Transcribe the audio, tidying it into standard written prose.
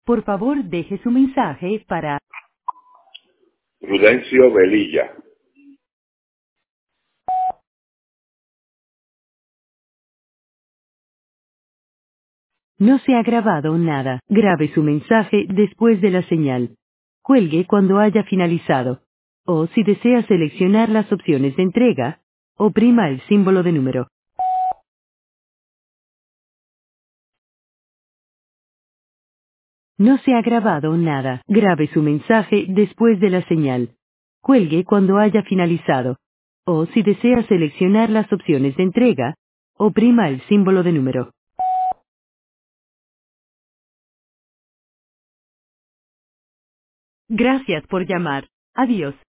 Por favor, deje su mensaje para... Prudencio Velilla. No se ha grabado nada. Grabe su mensaje después de la señal. Cuelgue cuando haya finalizado. O si desea seleccionar las opciones de entrega, oprima el símbolo de número. No se ha grabado nada. Grabe su mensaje después de la señal. Cuelgue cuando haya finalizado. O si desea seleccionar las opciones de entrega, oprima el símbolo de número. Gracias por llamar. Adiós.